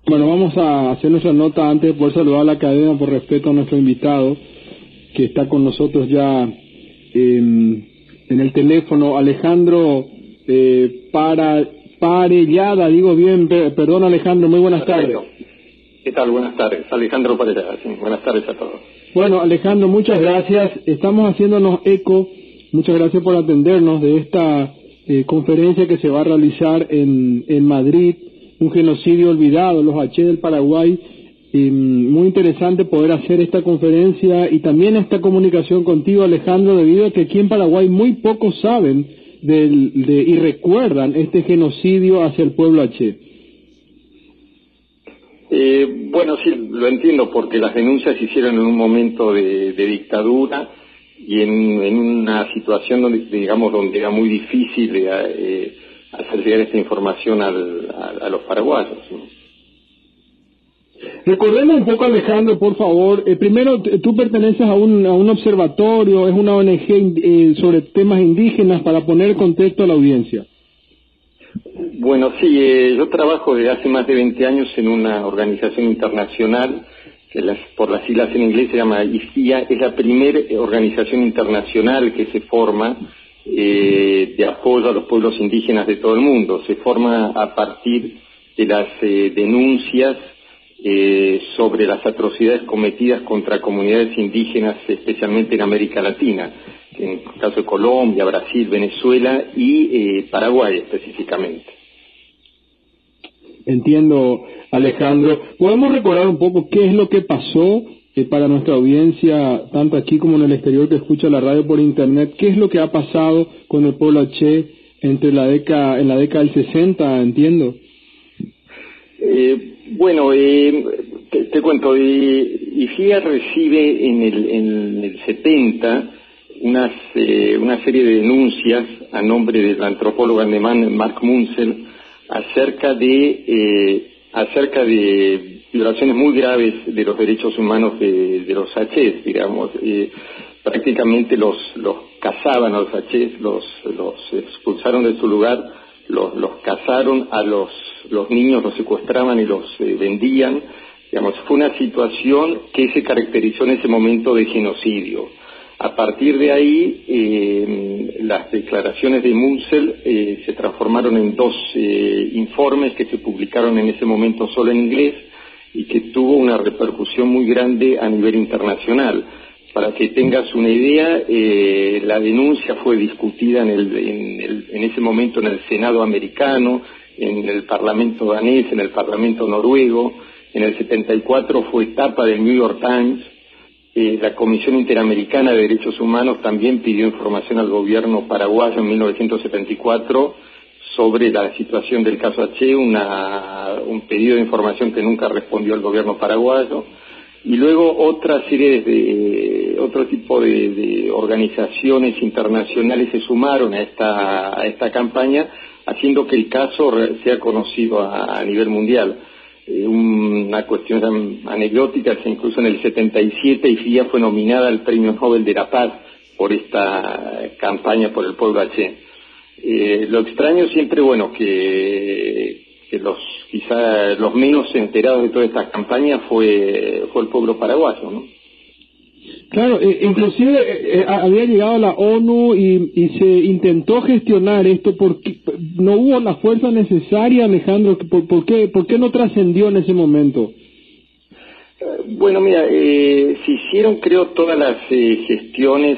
Bueno, vamos a hacer nuestra nota antes de poder saludar a la cadena por respeto a nuestro invitado que está con nosotros ya en el teléfono, Alejandro Parellada, digo bien, perdón Alejandro, muy buenas tardes. ¿Qué tal? Buenas tardes. Alejandro Parellada, sí. Buenas tardes a todos. Bueno, Alejandro, muchas gracias. Estamos haciéndonos eco, muchas gracias por atendernos de esta conferencia que se va a realizar en Madrid, un genocidio olvidado, los H del Paraguay. Muy interesante poder hacer esta conferencia y también esta comunicación contigo, Alejandro, debido a que aquí en Paraguay muy pocos saben y recuerdan este genocidio hacia el pueblo H. Bueno, sí, lo entiendo, porque las denuncias se hicieron en un momento de dictadura y en una situación donde, digamos, donde era muy difícil hacer llegar esta información a los paraguayos, ¿no? Recordemos un poco, Alejandro, por favor. Primero, tú perteneces a un observatorio, es una ONG sobre temas indígenas, para poner contexto a la audiencia. Bueno, sí, yo trabajo desde hace más de 20 años en una organización internacional, que por las siglas en inglés se llama IFIA. Es la primera organización internacional que se forma de apoyo a los pueblos indígenas de todo el mundo. Se forma a partir de las denuncias sobre las atrocidades cometidas contra comunidades indígenas, especialmente en América Latina, en el caso de Colombia, Brasil, Venezuela y Paraguay específicamente. Entiendo, Alejandro. ¿Podemos recordar un poco qué es lo que pasó para nuestra audiencia, tanto aquí como en el exterior que escucha la radio por internet? ¿Qué es lo que ha pasado con el pueblo H en la década del 60, entiendo? Bueno, te cuento, IFIA recibe en el 70 una serie de denuncias a nombre del antropólogo alemán Mark Munzel acerca de violaciones muy graves de los derechos humanos de los H's, digamos. Prácticamente los cazaban a los H's, los expulsaron de su lugar, los cazaron, a los niños los secuestraban y los vendían. Digamos, fue una situación que se caracterizó en ese momento de genocidio. A partir de ahí, las declaraciones de Munzel se transformaron en dos informes que se publicaron en ese momento solo en inglés y que tuvo una repercusión muy grande a nivel internacional. Para que tengas una idea, la denuncia fue discutida en ese momento en el Senado americano, en el Parlamento danés, en el Parlamento noruego. En el 74 fue tapa del New York Times. La Comisión Interamericana de Derechos Humanos también pidió información al gobierno paraguayo en 1974 sobre la situación del caso H, un pedido de información que nunca respondió el gobierno paraguayo. Y luego otra serie otro tipo de organizaciones internacionales se sumaron a esta campaña, haciendo que el caso sea conocido a nivel mundial. Una cuestión anecdótica, incluso en el 77 IFIA fue nominada al Premio Nobel de la Paz por esta campaña por el pueblo H. Lo extraño siempre, bueno, que quizá los menos enterados de toda esta campaña fue el pueblo paraguayo, ¿no? Claro, inclusive había llegado la ONU y se intentó gestionar esto, porque no hubo la fuerza necesaria, Alejandro. ¿Por qué no trascendió en ese momento? Bueno, mira, se hicieron, creo, todas las gestiones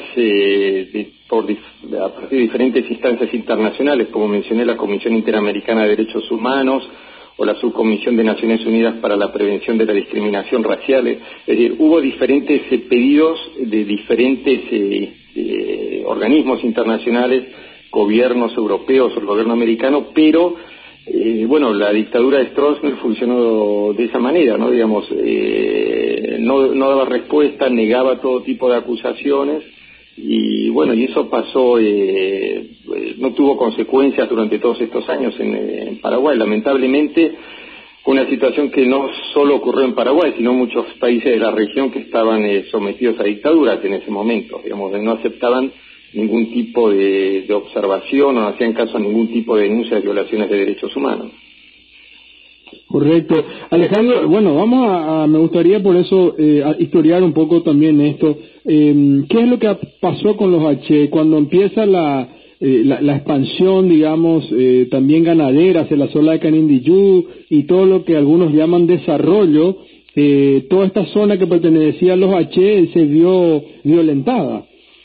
a partir de diferentes instancias internacionales, como mencioné, la Comisión Interamericana de Derechos Humanos o la Subcomisión de Naciones Unidas para la Prevención de la Discriminación Racial. Es decir, hubo diferentes pedidos de diferentes organismos internacionales, gobiernos europeos o el gobierno americano, pero bueno, la dictadura de Stroessner funcionó de esa manera, ¿no? Digamos, no daba respuesta, negaba todo tipo de acusaciones. Y bueno, y eso pasó, no tuvo consecuencias durante todos estos años en Paraguay. Lamentablemente fue una situación que no solo ocurrió en Paraguay, sino en muchos países de la región que estaban sometidos a dictaduras en ese momento. Digamos, no aceptaban ningún tipo de observación o no hacían caso a ningún tipo de denuncias de violaciones de derechos humanos. Correcto. Alejandro, bueno, me gustaría por eso a historiar un poco también esto. ¿Qué es lo que pasó con los H cuando empieza la expansión, digamos, también ganadera hacia la zona de Canindiyú y todo lo que algunos llaman desarrollo? Toda esta zona que pertenecía a los H se vio violentada.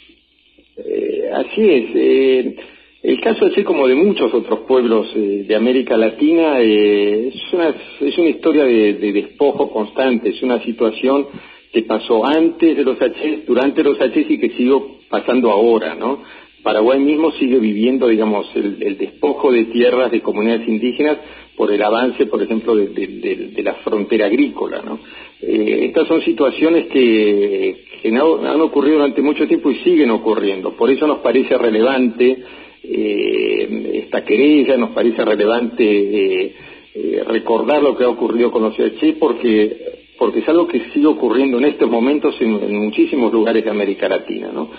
Así es. El caso así como de muchos otros pueblos de América Latina es una historia de despojo constante, es una situación que pasó antes de los H, durante los H y que sigue pasando ahora, ¿no? Paraguay mismo sigue viviendo, digamos, el despojo de tierras de comunidades indígenas por el avance, por ejemplo, de la frontera agrícola, ¿no? Estas son situaciones que han ocurrido durante mucho tiempo y siguen ocurriendo. Por eso nos parece relevante esta querella, nos parece relevante recordar lo que ha ocurrido con los H, porque es algo que sigue ocurriendo en estos momentos en muchísimos lugares de América Latina, ¿no?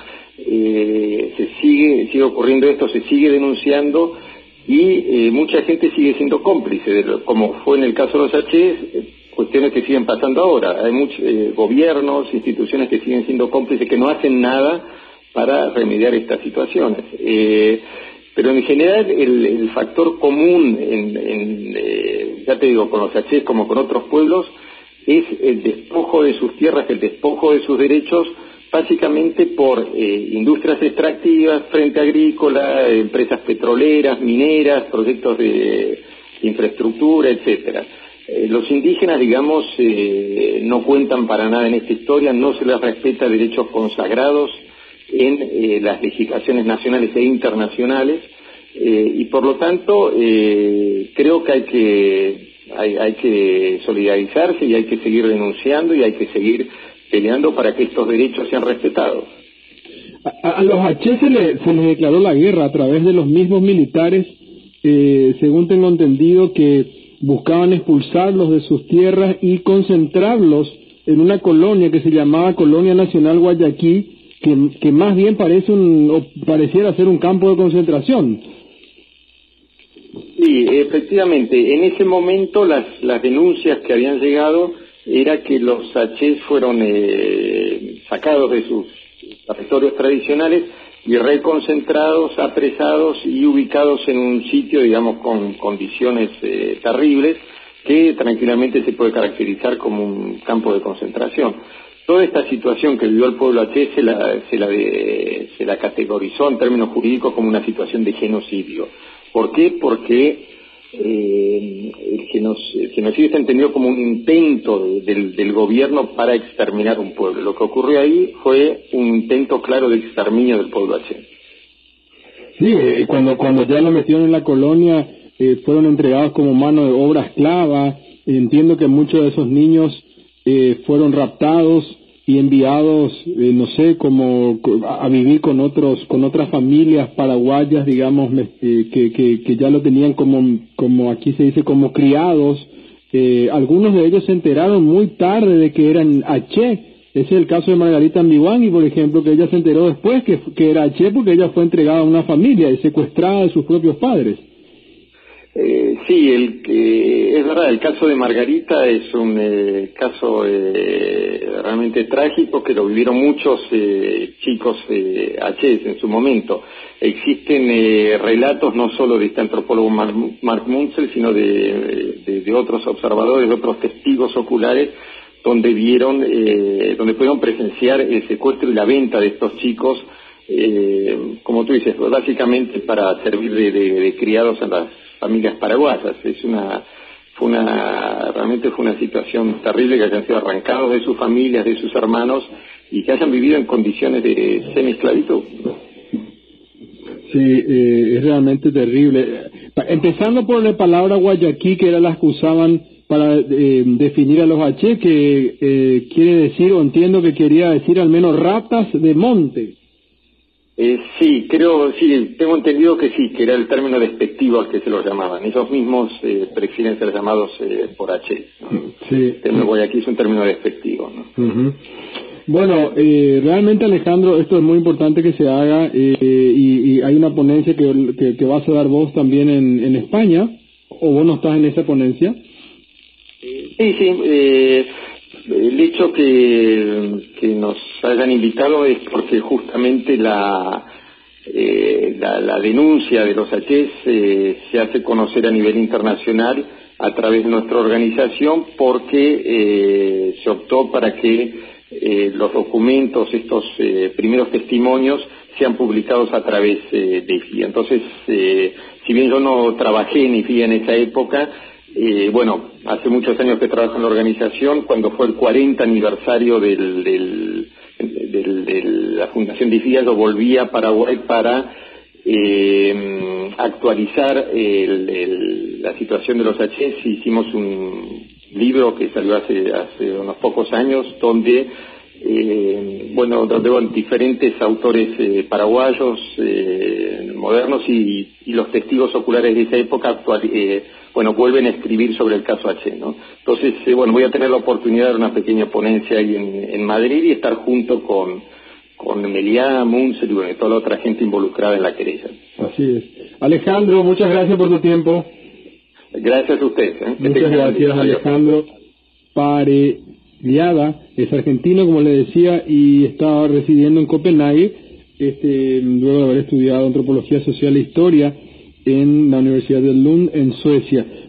Sigue ocurriendo esto, se sigue denunciando y mucha gente sigue siendo cómplice, como fue en el caso de los H, cuestiones que siguen pasando ahora. Hay muchos gobiernos, instituciones que siguen siendo cómplices, que no hacen nada para remediar estas situaciones. Pero en general el factor común, ya te digo, con los H como con otros pueblos, es el despojo de sus tierras, el despojo de sus derechos, básicamente por industrias extractivas, frente agrícola, empresas petroleras, mineras, proyectos de infraestructura, etcétera. Los indígenas, digamos, no cuentan para nada en esta historia, no se les respeta derechos consagrados en las legislaciones nacionales e internacionales, y por lo tanto creo que hay que solidarizarse y hay que seguir denunciando y hay que seguir peleando para que estos derechos sean respetados. A los H se les declaró la guerra a través de los mismos militares, según tengo entendido, que buscaban expulsarlos de sus tierras y concentrarlos en una colonia que se llamaba Colonia Nacional Guayaquil, que más bien pareciera ser un campo de concentración. Sí, efectivamente, en ese momento las denuncias que habían llegado era que los H fueron sacados de sus territorios tradicionales y reconcentrados, apresados y ubicados en un sitio, digamos, con condiciones terribles, que tranquilamente se puede caracterizar como un campo de concentración. Toda esta situación que vivió el pueblo H se la categorizó en términos jurídicos como una situación de genocidio. ¿Por qué? Porque el genocidio está entendido como un intento del gobierno para exterminar un pueblo. Lo que ocurrió ahí fue un intento claro de exterminio del pueblo H. Sí, cuando ya lo metieron en la colonia, fueron entregados como mano de obra esclava. Entiendo que muchos de esos niños fueron raptados y enviados, no sé, como a vivir con otras familias paraguayas, digamos, que ya lo tenían como aquí se dice, como criados. Algunos de ellos se enteraron muy tarde de que eran H. Ese es el caso de Margarita Ambiwangui, por ejemplo, que ella se enteró después que era H porque ella fue entregada a una familia y secuestrada de sus propios padres. Sí, es verdad, el caso de Margarita es un caso realmente trágico que lo vivieron muchos chicos H en su momento. Existen relatos no solo de este antropólogo Mark Munsell, sino de otros observadores, de otros testigos oculares, donde pudieron presenciar el secuestro y la venta de estos chicos, como tú dices, básicamente para servir de criados en las familias paraguayas. Realmente fue una situación terrible que hayan sido arrancados de sus familias, de sus hermanos, y que hayan vivido en condiciones de semi-esclavitud. Sí, es realmente terrible. Empezando por la palabra guayaquí, que era las que usaban para definir a los H, que quiere decir, o entiendo que quería decir al menos ratas de monte. Sí, tengo entendido que sí, que era el término despectivo al que se los llamaban. Ellos mismos prefieren ser llamados por H, ¿no? Sí. El término Guayaquil es un término despectivo, ¿no? Uh-huh. Bueno, realmente, Alejandro, esto es muy importante que se haga, y hay una ponencia que vas a dar vos también en España, o vos no estás en esa ponencia. Sí, sí. El hecho que nos hayan invitado es porque justamente la denuncia de los Hachís se hace conocer a nivel internacional a través de nuestra organización, porque se optó para que los documentos, estos primeros testimonios, sean publicados a través de IFIA. Entonces, si bien yo no trabajé en IFIA en esa época, bueno, hace muchos años que trabajo en la organización. Cuando fue el 40 aniversario de la fundación de IFIA, yo volví a Paraguay para actualizar la situación de los Hachís. Hicimos un libro que salió hace unos pocos años, donde diferentes autores paraguayos modernos y los testigos oculares de esa época vuelven a escribir sobre el caso H, ¿no? Entonces, voy a tener la oportunidad de dar una pequeña ponencia ahí en Madrid y estar junto con Meliá, Munsel y toda la otra gente involucrada en la querella. Así es. Alejandro, muchas gracias por tu tiempo. Gracias a ustedes. Muchas gracias, Alejandro Parellada. Es argentino, como le decía, y está residiendo en Copenhague, luego de haber estudiado antropología social e historia en la Universidad de Lund, en Suecia.